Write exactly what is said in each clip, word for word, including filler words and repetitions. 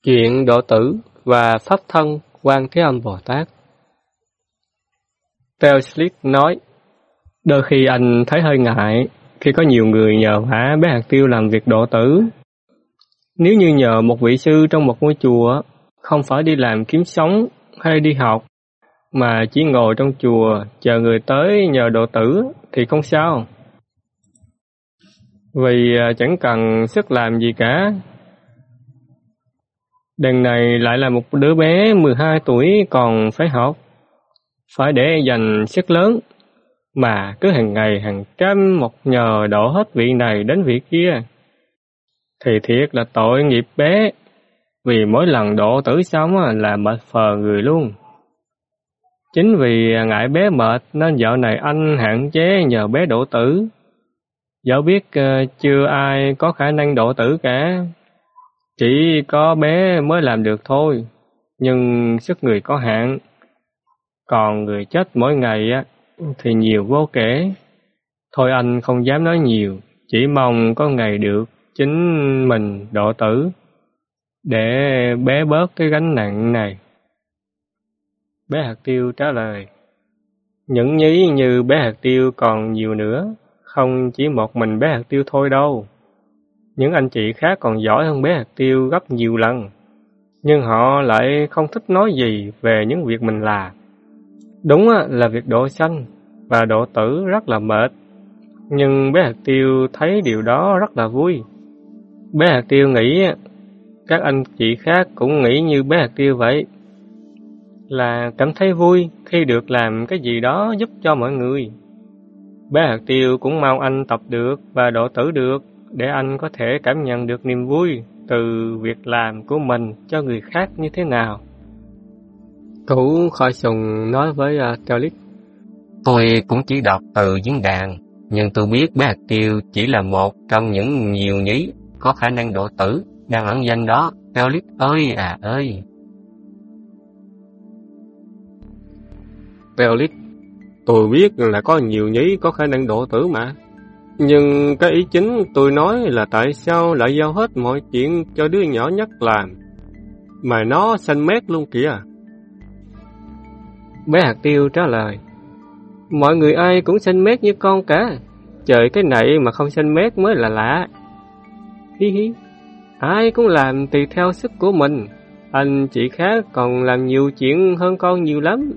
Chuyện Độ Tử và Pháp Thân Quan Thế Âm Bồ Tát. Teoslit nói, đôi khi anh thấy hơi ngại khi có nhiều người nhờ vả bé hạt tiêu làm việc độ tử. Nếu như nhờ một vị sư trong một ngôi chùa, không phải đi làm kiếm sống hay đi học, mà chỉ ngồi trong chùa chờ người tới nhờ độ tử thì không sao. Vì chẳng cần sức làm gì cả. Đằng này lại là một đứa bé mười hai tuổi còn phải học, phải để dành sức lớn, mà cứ hàng ngày hàng trăm một nhờ đổ hết vị này đến vị kia. Thì thiệt là tội nghiệp bé, vì mỗi lần độ tử xong là mệt phờ người luôn. Chính vì ngại bé mệt nên dạo này anh hạn chế nhờ bé độ tử. Dẫu biết chưa ai có khả năng độ tử cả, chỉ có bé mới làm được thôi, nhưng sức người có hạn. Còn người chết mỗi ngày á thì nhiều vô kể. Thôi anh không dám nói nhiều, chỉ mong có ngày được chính mình độ tử, để bé bớt cái gánh nặng này. Bé hạt tiêu trả lời, những nhí như bé hạt tiêu còn nhiều nữa, không chỉ một mình bé hạt tiêu thôi đâu. Những anh chị khác còn giỏi hơn bé hạt tiêu gấp nhiều lần, nhưng họ lại không thích nói gì về những việc mình làm. Đúng là việc độ sanh và độ tử rất là mệt, nhưng bé hạt tiêu thấy điều đó rất là vui. Bé hạt tiêu nghĩ các anh chị khác cũng nghĩ như bé hạt tiêu vậy, là cảm thấy vui khi được làm cái gì đó giúp cho mọi người. Bé hạt tiêu cũng mong anh tập được và độ tử được, để anh có thể cảm nhận được niềm vui từ việc làm của mình cho người khác như thế nào. Thủ Khôi Sùng nói với uh, Teoslit, tôi cũng chỉ đọc từ diễn đàn, nhưng tôi biết bé hạt tiêu chỉ là một trong những nhiều nhí có khả năng độ tử đang ẩn danh đó. Teoslit ơi à ơi. Teoslit, tôi biết là có nhiều nhí có khả năng độ tử mà. Nhưng cái ý chính tôi nói là tại sao lại giao hết mọi chuyện cho đứa nhỏ nhất làm, mà nó xanh mét luôn kìa. Bé hạt tiêu trả lời, mọi người ai cũng xanh mét như con cả, trời cái này mà không xanh mét mới là lạ. Hi hi, ai cũng làm tùy theo sức của mình, anh chị khác còn làm nhiều chuyện hơn con nhiều lắm.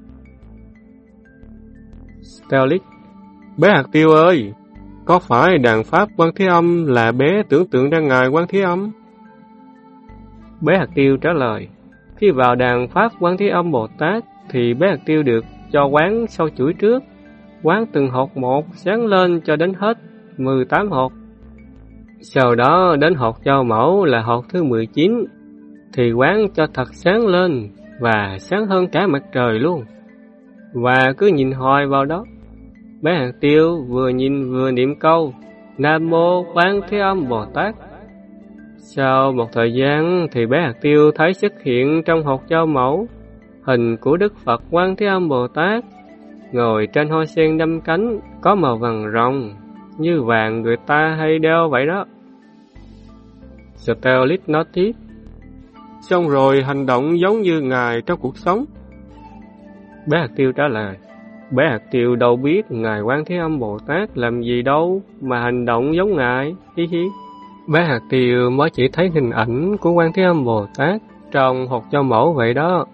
Teoslit, bé hạt tiêu ơi, có phải đàn Pháp Quan Thế Âm là bé tưởng tượng ra Ngài Quan Thế Âm? Bé hạt tiêu trả lời, khi vào đàn Pháp Quan Thế Âm Bồ Tát thì bé hạt tiêu được cho quán sau chuỗi trước, quán từng hột một sáng lên cho đến hết mười tám hột. Sau đó đến hột châu mẫu là hột thứ mười chín, thì quán cho thật sáng lên và sáng hơn cả mặt trời luôn. Và cứ nhìn hoài vào đó. Bé hạt tiêu vừa nhìn vừa niệm câu Nam Mô Quan Thế Âm Bồ Tát. Sau một thời gian thì bé hạt tiêu thấy xuất hiện trong hột châu mẫu hình của Đức Phật Quan Thế Âm Bồ Tát, ngồi trên hoa sen năm cánh có màu vàng ròng, như vàng người ta hay đeo vậy đó. Teoslit nói tiếp, xong rồi hành động giống như Ngài trong cuộc sống. Bé hạt tiêu trả lời, bé hạt tiêu đâu biết Ngài Quan Thế Âm Bồ Tát làm gì đâu mà hành động giống Ngài. Hi hi. Bé hạt tiêu mới chỉ thấy hình ảnh của Quan Thế Âm Bồ Tát trong hột châu mẫu vậy đó.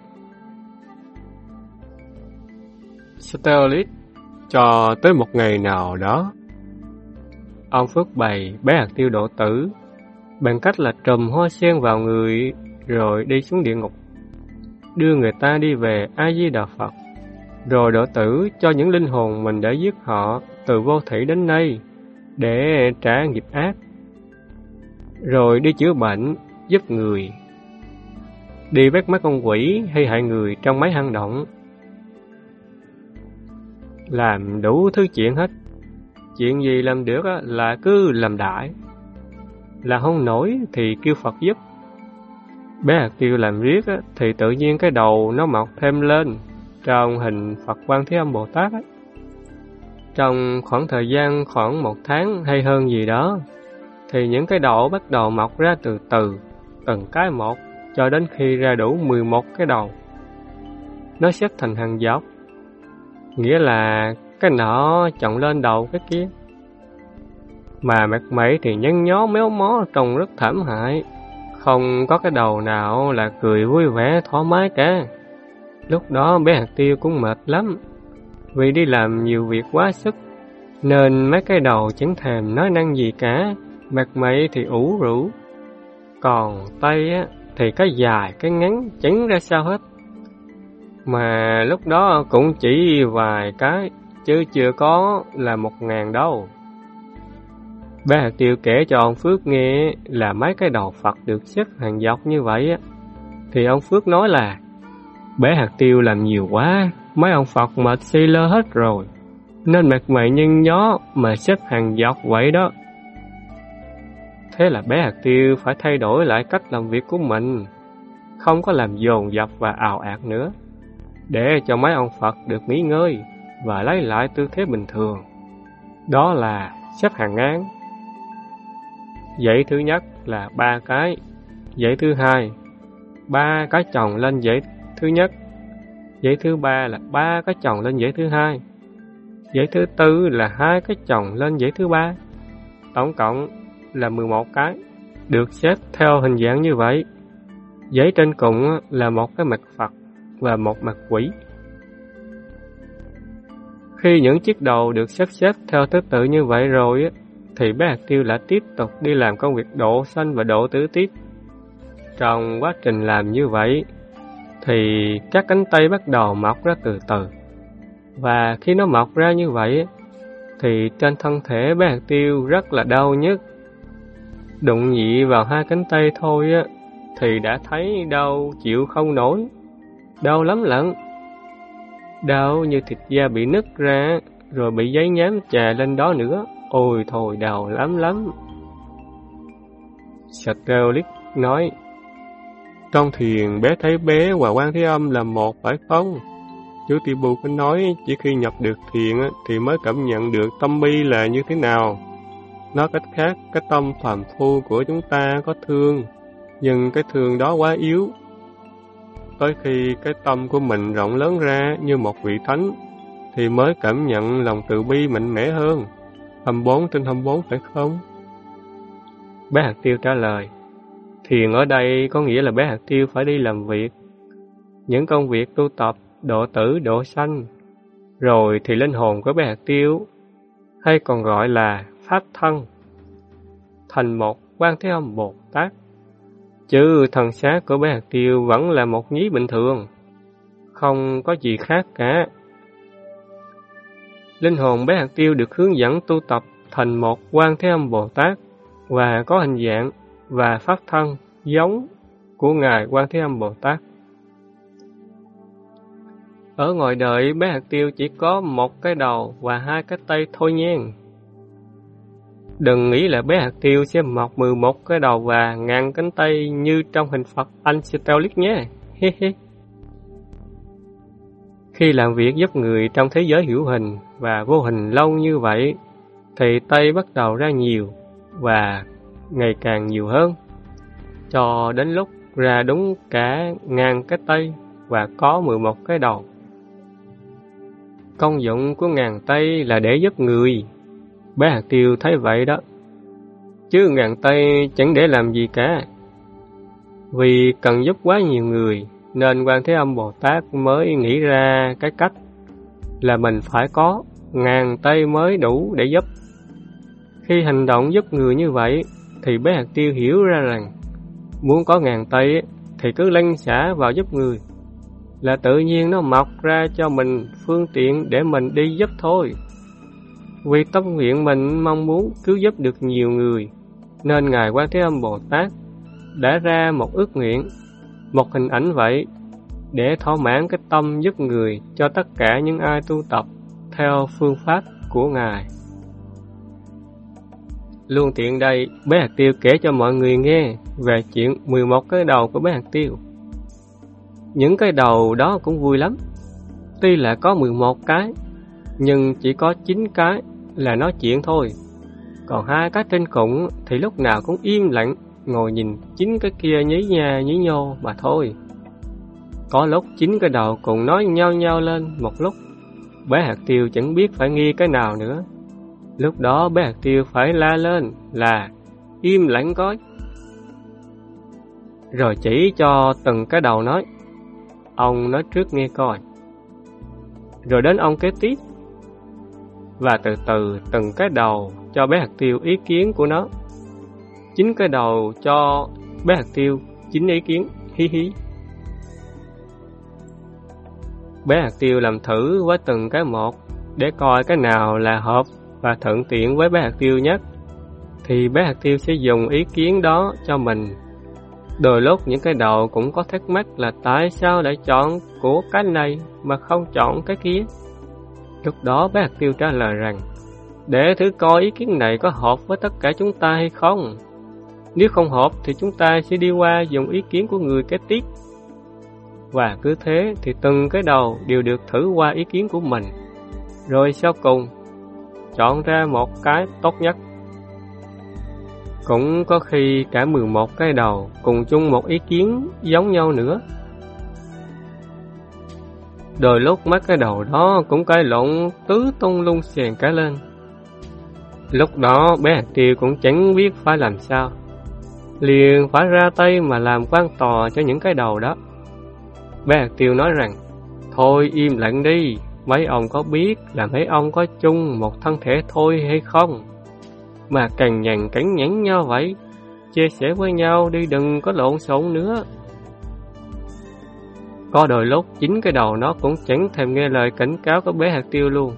Teoslit, cho tới một ngày nào đó, ông phước bày bé hạt tiêu độ tử bằng cách là trùm hoa sen vào người rồi đi xuống địa ngục, đưa người ta đi về A Di Đà Phật, rồi độ tử cho những linh hồn mình đã giết họ từ vô thủy đến nay để trả nghiệp ác, rồi đi chữa bệnh, giúp người, đi bắt mắt con quỷ hay hại người trong mấy hang động, làm đủ thứ chuyện hết. Chuyện gì làm được là cứ làm đại, là không nổi thì kêu Phật giúp. Bé hạt tiêu làm riết thì tự nhiên cái đầu nó mọc thêm lên trong hình Phật Quan Thế Âm Bồ Tát ấy. Trong khoảng thời gian khoảng một tháng hay hơn gì đó, thì những cái đầu bắt đầu mọc ra từ từ, từng cái một, cho đến khi ra đủ mười một cái đầu. Nó xếp thành hàng dọc, nghĩa là cái nọ chồng lên đầu cái kia. Mà mặt mày thì nhăn nhó méo mó, trông rất thảm hại, không có cái đầu nào là cười vui vẻ thoải mái cả. Lúc đó bé hạt tiêu cũng mệt lắm, vì đi làm nhiều việc quá sức, nên mấy cái đầu chẳng thèm nói năng gì cả, mặt mày thì ủ rũ. Còn tay á, thì cái dài cái ngắn chẳng ra sao hết. Mà lúc đó cũng chỉ vài cái, chứ chưa có là một ngàn đâu. Bé hạt tiêu kể cho ông Phước nghe là mấy cái đầu Phật được xếp hàng dọc như vậy á, thì ông Phước nói là bé hạt tiêu làm nhiều quá, mấy ông Phật mệt xi lơ hết rồi, nên mặt mày nhăn nhó mà xếp hàng dọc vậy đó. Thế là bé hạt tiêu phải thay đổi lại cách làm việc của mình, không có làm dồn dập và ào ạt nữa, để cho mấy ông Phật được nghỉ ngơi và lấy lại tư thế bình thường. Đó là xếp hàng ngang. Dãy thứ nhất là ba cái, dãy thứ hai ba cái chồng lên dãy thứ nhất, dãy thứ ba là ba cái chồng lên dãy thứ hai, dãy thứ tư là hai cái chồng lên dãy thứ ba. Tổng cộng là mười một cái, được xếp theo hình dạng như vậy. Dãy trên cùng là một cái mặt Phật và một mặt quỷ. Khi những chiếc đầu được sắp xếp theo thứ tự như vậy rồi, thì bé hạt tiêu lại tiếp tục đi làm công việc độ xanh và độ tử tiếp. Trong quá trình làm như vậy, thì các cánh tay bắt đầu mọc ra từ từ. Và khi nó mọc ra như vậy, thì trên thân thể bé hạt tiêu rất là đau nhức. Đụng nhị vào hai cánh tay thôi á, thì đã thấy đau chịu không nổi, đau lắm lận. Đau như thịt da bị nứt ra, rồi bị giấy nhám chà lên đó nữa. Ôi thôi, đau lắm lắm. Scarlett nói, trong thiền bé thấy bé và Quan Thế Âm là một phải không? Chú Ti Bù có nói chỉ khi nhập được thiền thì mới cảm nhận được tâm bi là như thế nào. Nói cách khác, cái tâm phàm phu của chúng ta có thương, nhưng cái thương đó quá yếu. Tới khi cái tâm của mình rộng lớn ra như một vị thánh, thì mới cảm nhận lòng từ bi mạnh mẽ hơn. hai mươi bốn trên hai mươi bốn phải không? Bé hạt tiêu trả lời, thiền ở đây có nghĩa là bé hạt tiêu phải đi làm việc, những công việc tu tập, độ tử, độ sanh. Rồi thì linh hồn của bé hạt tiêu, hay còn gọi là pháp thân, thành một Quan Thế Âm Bồ Tát. Chứ thần xác của bé hạt tiêu vẫn là một nhí bình thường, không có gì khác cả. Linh hồn bé hạt tiêu được hướng dẫn tu tập thành một Quan Thế Âm Bồ Tát và có hình dạng và pháp thân giống của Ngài Quan Thế Âm Bồ Tát. Ở ngoài đời, bé hạt tiêu chỉ có một cái đầu và hai cái tay thôi nhen. Đừng nghĩ là bé hạt tiêu sẽ mọc mười một cái đầu và ngàn cánh tay như trong hình Phật anh Scarlett nhé. Khi làm việc giúp người trong thế giới hữu hình và vô hình lâu như vậy, thì tay bắt đầu ra nhiều và ngày càng nhiều hơn, cho đến lúc ra đúng cả ngàn cái tay và có mười một cái đầu. Công dụng của ngàn tay là để giúp người. Bé hạt tiêu thấy vậy đó, chứ ngàn tay chẳng để làm gì cả. Vì cần giúp quá nhiều người, nên Quan Thế Âm Bồ Tát mới nghĩ ra cái cách là mình phải có ngàn tay mới đủ để giúp. Khi hành động giúp người như vậy, thì bé hạt tiêu hiểu ra rằng muốn có ngàn tay thì cứ lăn xả vào giúp người, là tự nhiên nó mọc ra cho mình phương tiện để mình đi giúp thôi. Vì tâm nguyện mình mong muốn cứu giúp được nhiều người, nên Ngài Quan Thế Âm Bồ Tát đã ra một ước nguyện, một hình ảnh vậy, để thỏa mãn cái tâm giúp người cho tất cả những ai tu tập theo phương pháp của Ngài. Luôn tiện đây, bé hạt tiêu kể cho mọi người nghe về chuyện mười một cái đầu của bé hạt tiêu. Những cái đầu đó cũng vui lắm. Tuy là có mười một cái, nhưng chỉ có chín cái là nói chuyện thôi. Còn hai cái trên cùng thì lúc nào cũng im lặng ngồi nhìn chính cái kia nhí nha nhí nhô mà thôi. Có lúc chính cái đầu cùng nói nhau nhau lên một lúc, bé hạt tiêu chẳng biết phải nghi cái nào nữa. Lúc đó bé hạt tiêu phải la lên là im lặng coi, rồi chỉ cho từng cái đầu nói, ông nói trước nghe coi, rồi đến ông kế tiếp, và từ từ từng cái đầu cho bé hạt tiêu ý kiến của nó. Chính cái đầu cho bé hạt tiêu chính ý kiến, hí hí. Bé hạt tiêu làm thử với từng cái một để coi cái nào là hợp và thuận tiện với bé hạt tiêu nhất, thì bé hạt tiêu sẽ dùng ý kiến đó cho mình. Đôi lúc những cái đầu cũng có thắc mắc là tại sao lại chọn của cái này mà không chọn cái kia. Lúc đó bé hạt tiêu trả lời rằng, để thử coi ý kiến này có hợp với tất cả chúng ta hay không. Nếu không hợp thì chúng ta sẽ đi qua dùng ý kiến của người kế tiếp. Và cứ thế thì từng cái đầu đều được thử qua ý kiến của mình, rồi sau cùng chọn ra một cái tốt nhất. Cũng có khi cả mười một cái đầu cùng chung một ý kiến giống nhau nữa. Đôi lúc mấy cái đầu đó cũng cãi lộn tứ tung lung xèn cả lên. Lúc đó bé hạt tiêu cũng chẳng biết phải làm sao, liền phải ra tay mà làm quan tòa cho những cái đầu đó. Bé hạt tiêu nói rằng, thôi im lặng đi, mấy ông có biết là mấy ông có chung một thân thể thôi hay không? Mà càng nhằn cắn nhẫn nhau vậy, chia sẻ với nhau đi, đừng có lộn xộn nữa. Có đôi lúc chính cái đầu nó cũng chẳng thèm nghe lời cảnh cáo của bé hạt tiêu luôn.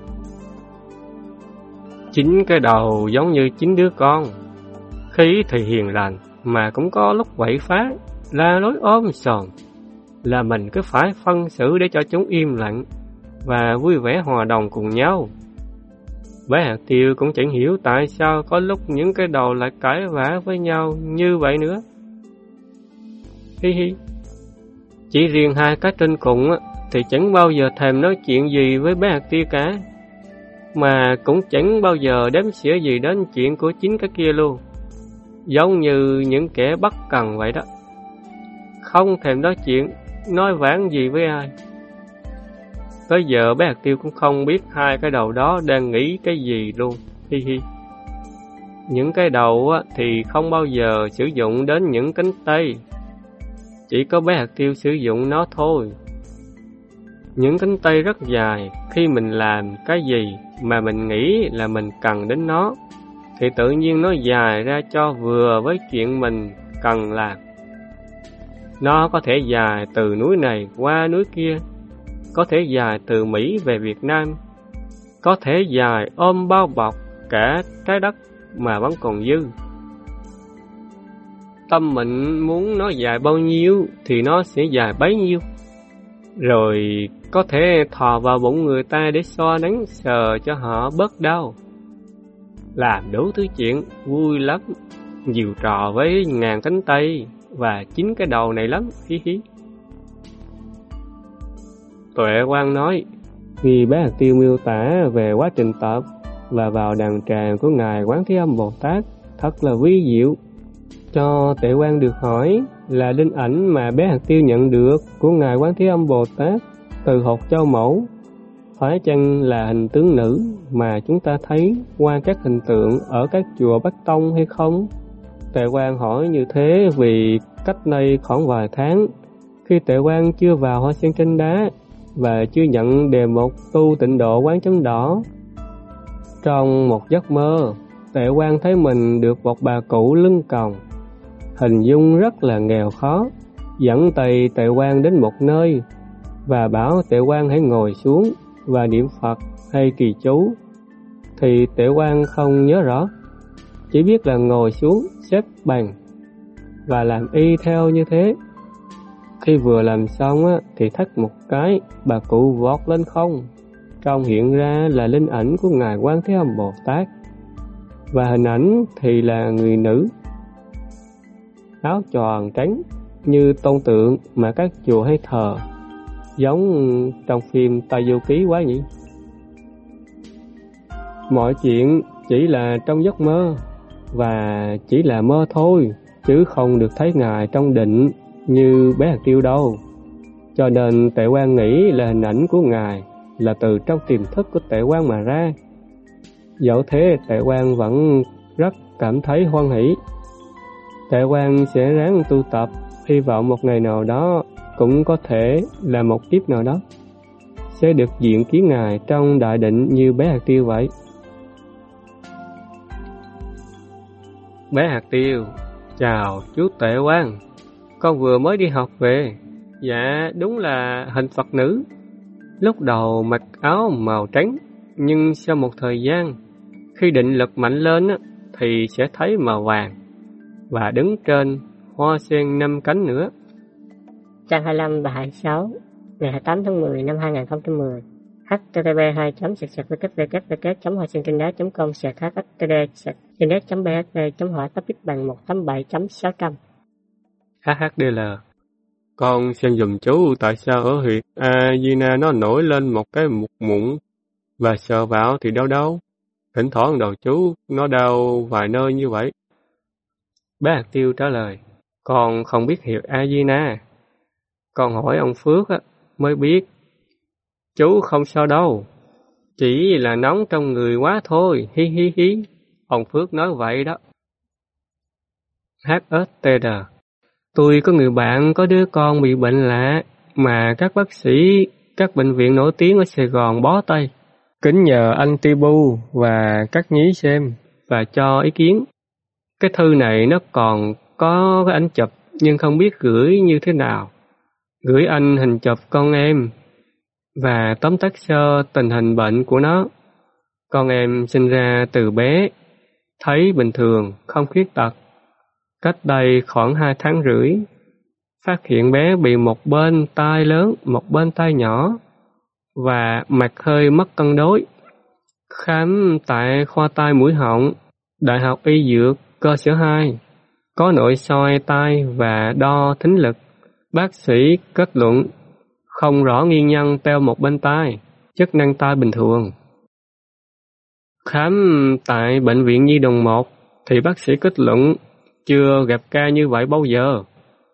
Chính cái đầu giống như chính đứa con, khí thì hiền lành mà cũng có lúc quậy phá, la lối ôm sòm, là mình cứ phải phân xử để cho chúng im lặng và vui vẻ hòa đồng cùng nhau. Bé hạt tiêu cũng chẳng hiểu tại sao có lúc những cái đầu lại cãi vã với nhau như vậy nữa. Hi hi. Chỉ riêng hai cái trên cùng thì chẳng bao giờ thèm nói chuyện gì với bé hạt tiêu cả, mà cũng chẳng bao giờ đếm xỉa gì đến chuyện của chính cái kia luôn, giống như những kẻ bất cần vậy đó. Không thèm nói chuyện, nói vãn gì với ai. Tới giờ bé hạt tiêu cũng không biết hai cái đầu đó đang nghĩ cái gì luôn. Hi hi. Những cái đầu thì không bao giờ sử dụng đến những cánh tay, chỉ có bé hạt tiêu sử dụng nó thôi. Những cánh tay rất dài, khi mình làm cái gì mà mình nghĩ là mình cần đến nó, thì tự nhiên nó dài ra cho vừa với chuyện mình cần làm. Nó có thể dài từ núi này qua núi kia, có thể dài từ Mỹ về Việt Nam, có thể dài ôm bao bọc cả trái đất mà vẫn còn dư. Tâm mình muốn nó dài bao nhiêu thì nó sẽ dài bấy nhiêu. Rồi có thể thò vào bụng người ta để xoa nắng sờ cho họ bớt đau. Làm đủ thứ chuyện vui lắm, nhiều trò với ngàn cánh tay và chính cái đầu này lắm. Hí hí. Tuệ Quang nói, vì bé hạt tiêu miêu tả về quá trình tập và vào đàn tràng của Ngài Quán Thế Âm Bồ Tát thật là vi diệu. Cho Tuệ Quang được hỏi là linh ảnh mà bé hạt tiêu nhận được của Ngài Quán Thế Âm Bồ Tát từ hột châu mẫu, phải chăng là hình tướng nữ mà chúng ta thấy qua các hình tượng ở các chùa Bắc Tông hay không? Tuệ Quang hỏi như thế vì cách đây khoảng vài tháng, khi Tuệ Quang chưa vào Hoa Sen Trên Đá và chưa nhận đề mục tu tịnh độ quán chấm đỏ, trong một giấc mơ, Tuệ Quang thấy mình được một bà cụ lưng còng, hình dung rất là nghèo khó, dẫn tay Tuệ Quang đến một nơi và bảo Tuệ Quang hãy ngồi xuống và niệm Phật hay kỳ chú. Thì Tuệ Quang không nhớ rõ, chỉ biết là ngồi xuống xếp bằng và làm y theo như thế. Khi vừa làm xong á, thì thắt một cái, bà cụ vọt lên không, trong hiện ra là linh ảnh của Ngài Quán Thế Âm Bồ Tát, và hình ảnh thì là người nữ, áo choàng trắng như tôn tượng mà các chùa hay thờ, giống trong phim Tây Du Ký quá nhỉ. Mọi chuyện chỉ là trong giấc mơ, và chỉ là mơ thôi, chứ không được thấy Ngài trong định như bé hạt tiêu đâu. Cho nên Tệ Quan nghĩ là hình ảnh của Ngài là từ trong tiềm thức của Tệ Quan mà ra. Dẫu thế, Tệ Quan vẫn rất cảm thấy hoan hỷ. Tệ Quan sẽ ráng tu tập, hy vọng một ngày nào đó, cũng có thể là một kiếp nào đó, sẽ được diện kiến Ngài trong đại định như bé hạt tiêu vậy. Bé hạt tiêu: chào chú Tệ Quan, con vừa mới đi học về. Dạ, đúng là hình Phật nữ. Lúc đầu mặc áo màu trắng, nhưng sau một thời gian, khi định lực mạnh lên thì sẽ thấy màu vàng, và đứng trên hoa sen năm cánh nữa. Trang hai mươi lăm và hai mươi sáu, ngày hai mươi tám tháng mười năm hai nghìn không trăm mười. h t t p hai chấm sạc sạc w w w chấm hoa sen trên đá chấm com sạc h t t d sạc index chấm b h p chấm hỏi topic bằng một tám bảy chấm sáu trăm. hát hát đê lờ: con xem giùm chú tại sao ở huyện A Di Na nó nổi lên một cái mụn mụn, và sờ vào thì đau đau. Thỉnh thoảng đầu chú nó đau vài nơi như vậy. Bé hạt tiêu trả lời: con không biết hiệu A Di Na. Con hỏi ông Phước á, mới biết. Chú không sao đâu, chỉ là nóng trong người quá thôi, hi hi hi. Ông Phước nói vậy đó. hát ét tê đê: tôi có người bạn có đứa con bị bệnh lạ mà các bác sĩ, các bệnh viện nổi tiếng ở Sài Gòn bó tay. Kính nhờ anh Tibu và các nhí xem và cho ý kiến. Cái thư này nó còn có cái ảnh chụp nhưng không biết gửi như thế nào. Gửi anh hình chụp con em và tóm tắt sơ tình hình bệnh của nó. Con em sinh ra từ bé, thấy bình thường, không khuyết tật. Cách đây khoảng hai tháng rưỡi, phát hiện bé bị một bên tai lớn, một bên tai nhỏ, và mặt hơi mất cân đối. Khám tại khoa tai mũi họng, Đại học Y Dược, cơ sở hai, có nội soi tai và đo thính lực. Bác sĩ kết luận không rõ nguyên nhân teo một bên tai, chức năng tai bình thường. Khám tại Bệnh viện Nhi Đồng một thì bác sĩ kết luận chưa gặp ca như vậy bao giờ.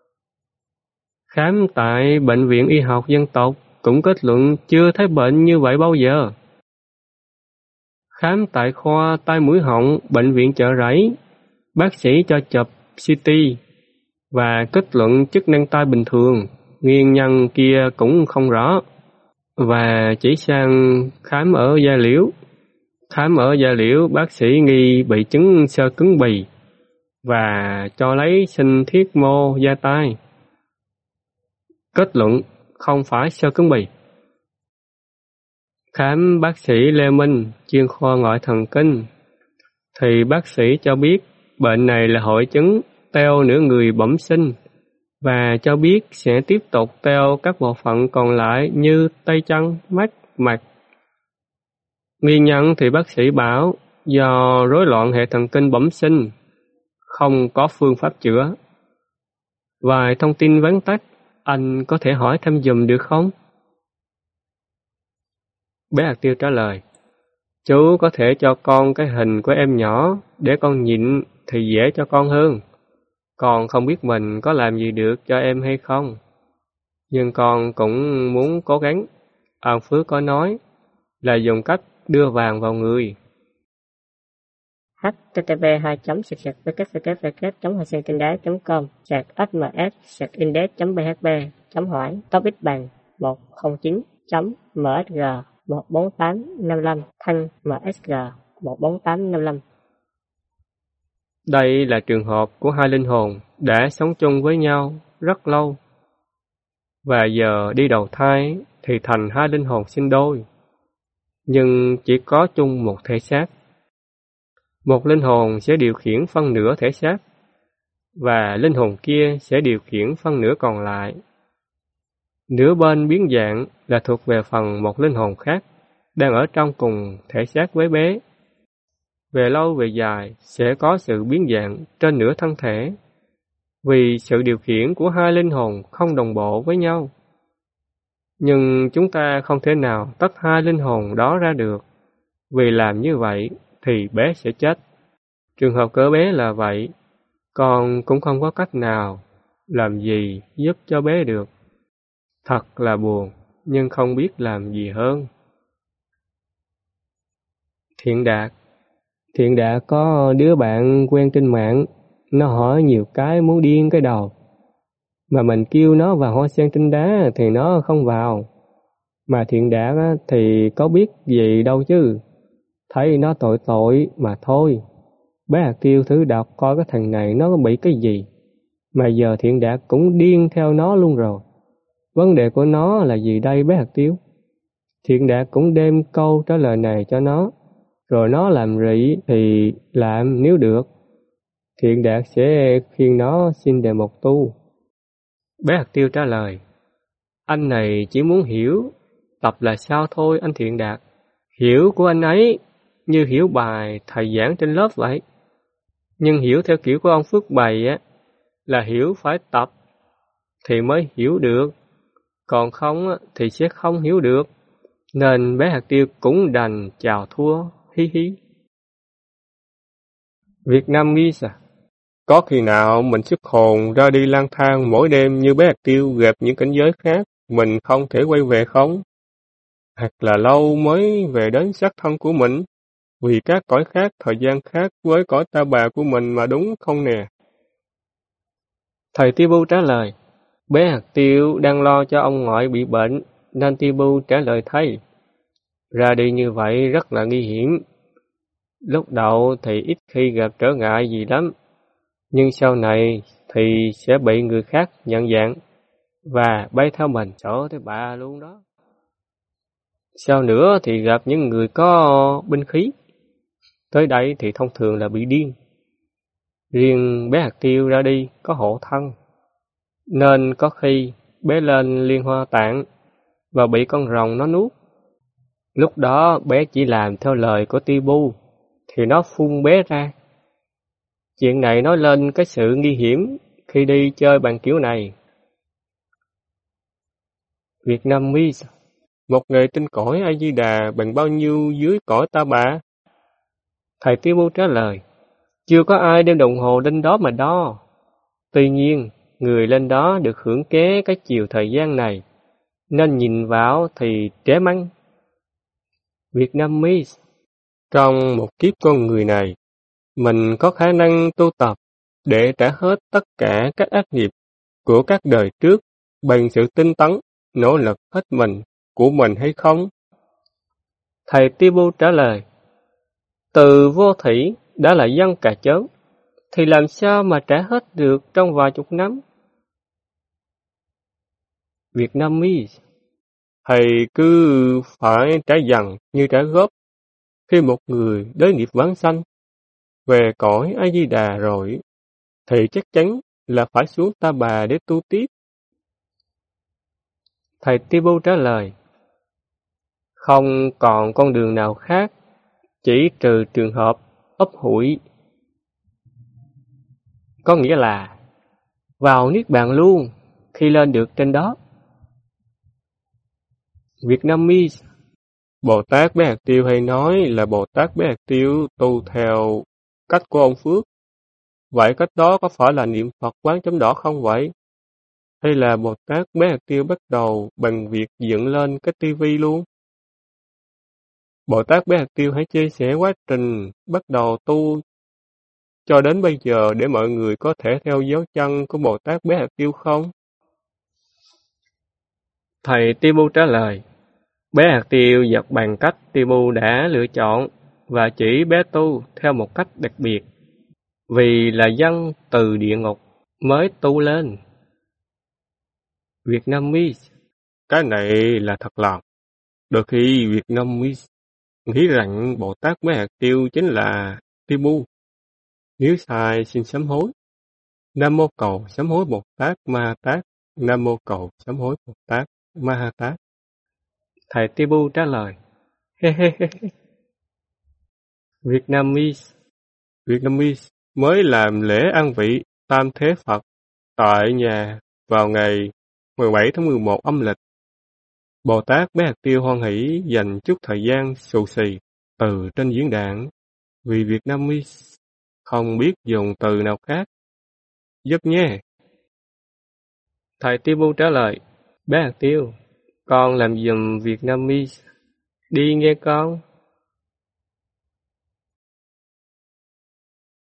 Khám tại Bệnh viện Y học Dân tộc cũng kết luận chưa thấy bệnh như vậy bao giờ. Khám tại khoa tai mũi họng Bệnh viện Chợ Rẫy, bác sĩ cho chụp xê tê và kết luận chức năng tai bình thường, nguyên nhân kia cũng không rõ, và chỉ sang khám ở da liễu. Khám ở da liễu, bác sĩ nghi bị chứng xơ cứng bì và cho lấy sinh thiết mô da tai. Kết luận không phải xơ cứng bì. Khám bác sĩ Lê Minh, chuyên khoa ngoại thần kinh, thì bác sĩ cho biết bệnh này là hội chứng teo nửa người bẩm sinh, và cho biết sẽ tiếp tục teo các bộ phận còn lại như tay chân, mắt, mặt. Nguyên nhân thì bác sĩ bảo do rối loạn hệ thần kinh bẩm sinh, không có phương pháp chữa. Vài thông tin vắn tắt, anh có thể hỏi thăm giùm được không? Bé hạt tiêu trả lời: chú có thể cho con cái hình của em nhỏ để con nhìn thì dễ cho con hơn. Con không biết mình có làm gì được cho em hay không, nhưng con cũng muốn cố gắng. Ông Phước có nói là dùng cách đưa vàng vào người. h t t p hai chấm sạc sạc w w w chấm hoa sen trên đá chấm com sạc ét em ét sạc index chấm b h p chấm hỏi topic bằng một không chín chấm m s g một bốn tám năm lăm thanh em ét giê một bốn tám năm lăm. Đây là trường hợp của hai linh hồn đã sống chung với nhau rất lâu, và giờ đi đầu thai thì thành hai linh hồn sinh đôi, nhưng chỉ có chung một thể xác. Một linh hồn sẽ điều khiển phân nửa thể xác, và linh hồn kia sẽ điều khiển phân nửa còn lại. Nửa bên biến dạng là thuộc về phần một linh hồn khác, đang ở trong cùng thể xác với bé. Về lâu về dài sẽ có sự biến dạng trên nửa thân thể, vì sự điều khiển của hai linh hồn không đồng bộ với nhau. Nhưng chúng ta không thể nào tách hai linh hồn đó ra được, vì làm như vậy thì bé sẽ chết. Trường hợp của bé là vậy, con cũng không có cách nào làm gì giúp cho bé được. Thật là buồn, nhưng không biết làm gì hơn. Thiện Đạt Thiện Đạt có đứa bạn quen trên mạng, nó hỏi nhiều cái muốn điên cái đầu. Mà mình kêu nó vào Hoa Sen Tinh Đá thì nó không vào. Mà Thiện Đạt thì có biết gì đâu chứ. Thấy nó tội tội mà thôi. Bé Hạt Tiêu thử đọc coi cái thằng này nó có bị cái gì. Mà giờ Thiện Đạt cũng điên theo nó luôn rồi. Vấn đề của nó là gì đây bé Hạt Tiêu? Thiện Đạt cũng đem câu trả lời này cho nó. Rồi nó làm rỉ thì làm nếu được. Thiện Đạt sẽ khuyên nó xin đề một tu. Bé Hạt Tiêu trả lời, anh này chỉ muốn hiểu tập là sao thôi anh Thiện Đạt. Hiểu của anh ấy như hiểu bài thầy giảng trên lớp vậy. Nhưng hiểu theo kiểu của ông Phước bày á, là hiểu phải tập thì mới hiểu được. Còn không thì sẽ không hiểu được. Nên bé Hạt Tiêu cũng đành chào thua, hi hi. Việt Nam Miss à? Có khi nào mình xuất hồn ra đi lang thang mỗi đêm như bé Hạt Tiêu gặp những cảnh giới khác, mình không thể quay về không? Hoặc là lâu mới về đến xác thân của mình, vì các cõi khác, thời gian khác với cõi ta bà của mình mà đúng không nè? Thầy Tibu trả lời, bé Hạt Tiêu đang lo cho ông ngoại bị bệnh, nên Tibu trả lời thay. Ra đi như vậy rất là nguy hiểm. Lúc đầu thì ít khi gặp trở ngại gì lắm, nhưng sau này thì sẽ bị người khác nhận dạng và bay theo mình sợ tới bà luôn đó. Sau nữa thì gặp những người có binh khí, tới đây thì thông thường là bị điên. Riêng bé Hạt Tiêu ra đi có hộ thân, nên có khi bé lên Liên Hoa Tạng và bị con rồng nó nuốt. Lúc đó bé chỉ làm theo lời của Tibu thì nó phun bé ra. Chuyện này nói lên cái sự nguy hiểm khi đi chơi bằng kiểu này. Việt Nam Miss, một ngày trên cõi A Di Đà bằng bao nhiêu dưới cõi ta bà? Thầy Tibu trả lời, chưa có ai đem đồng hồ lên đó mà đo. Tuy nhiên, người lên đó được hưởng ké cái chiều thời gian này, nên nhìn vào thì trẻ măng. Việt Nam Miss, trong một kiếp con người này, mình có khả năng tu tập để trả hết tất cả các ác nghiệp của các đời trước bằng sự tinh tấn, nỗ lực hết mình của mình hay không? Thầy Tibu trả lời, từ vô thủy đã là dân cả chớn, thì làm sao mà trả hết được trong vài chục năm? Việt Nam Miss, thầy cứ phải trả dần như trả góp. Khi một người đới nghiệp vãng sanh về cõi A Di Đà rồi, thì chắc chắn là phải xuống ta bà để tu tiếp. Thầy Tibu trả lời, không còn con đường nào khác, chỉ trừ trường hợp ấp hụi. Có nghĩa là vào niết bàn luôn khi lên được trên đó. Việt Nam Miss, Bồ Tát Bé Hạt Tiêu hay nói là Bồ Tát Bé Hạt Tiêu tu theo cách của ông Phước. Vậy cách đó có phải là niệm Phật quán chấm đỏ không vậy? Hay là Bồ Tát Bé Hạt Tiêu bắt đầu bằng việc dựng lên cái tivi luôn? Bồ Tát Bé Hạt Tiêu hãy chia sẻ quá trình bắt đầu tu cho đến bây giờ để mọi người có thể theo dấu chân của Bồ Tát Bé Hạt Tiêu không? Thầy Tibu trả lời, bé Hạt Tiêu dập bằng cách Tibu đã lựa chọn và chỉ bé tu theo một cách đặc biệt, vì là dân từ địa ngục mới tu lên. Việt Nam Miss, cái này là thật lòng. Đôi khi Việt Nam Miss nghĩ rằng Bồ Tát Bé Hạt Tiêu chính là Tibu. Nếu sai xin sám hối. Nam mô cầu sám hối Bồ Tát Ma Tát. Nam mô cầu sám hối Bồ Tát Ma Tát. Thầy Tibu trả lời, he he he. Việt Nam Miss, Việt Nam Miss mới làm lễ an vị Tam Thế Phật tại nhà vào ngày mười bảy tháng mười một âm lịch. Bồ Tát Bé Hạt Tiêu hoan hỷ dành chút thời gian xù xì từ trên diễn đàn, vì Việt Nam Miss không biết dùng từ nào khác Giúp nhé. Thầy Tiêu Bu trả lời, bé hạt tiêu, con làm giùm Vietnamese. Đi nghe con.